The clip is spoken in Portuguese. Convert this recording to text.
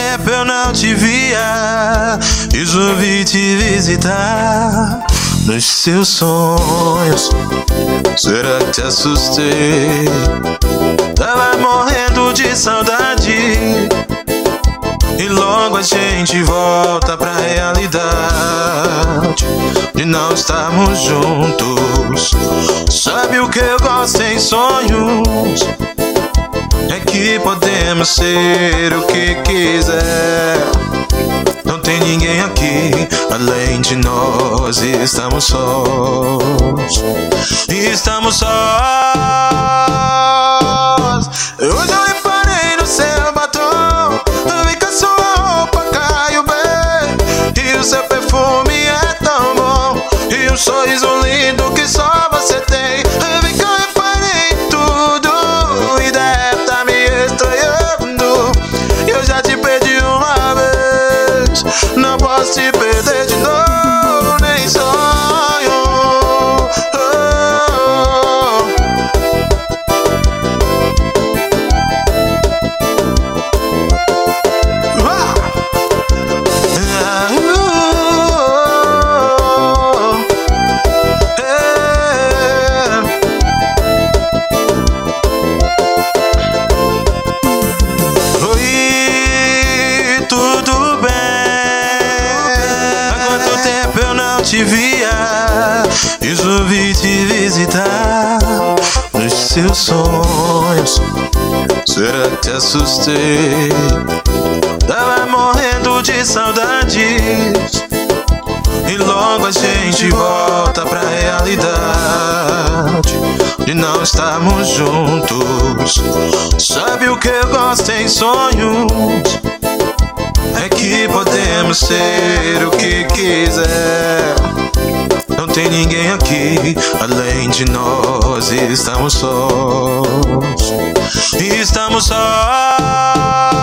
tempo eu não te via, resolvi te visitar nos seus sonhos. Será que te assustei? Tava morrendo de saudade, e logo a gente volta pra realidade de não estarmos juntos. Sabe o que eu gosto em sonhos? É que podemos ser o que quiser. Não tem ninguém aqui além de nós. Estamos sós. Estamos sós. Hoje eu reparei no seu batom, vi que a sua roupa caiu bem, e o seu perfume é tão bom, e um sorriso lindo que só você tem. Vi que eu reparei em tudo, e deve tá me estranhando. Eu já te perdi uma vez, não posso te perder de novo, nem sonho. Te via, resolvi te visitar nos seus sonhos. Será que te assustei? Tava morrendo de saudades, e logo a gente volta pra realidade de não estarmos juntos. Sabe o que eu gosto em sonhos? É que podemos ser o que quiser. Não tem ninguém aqui além de nós. Estamos sós. Estamos sós.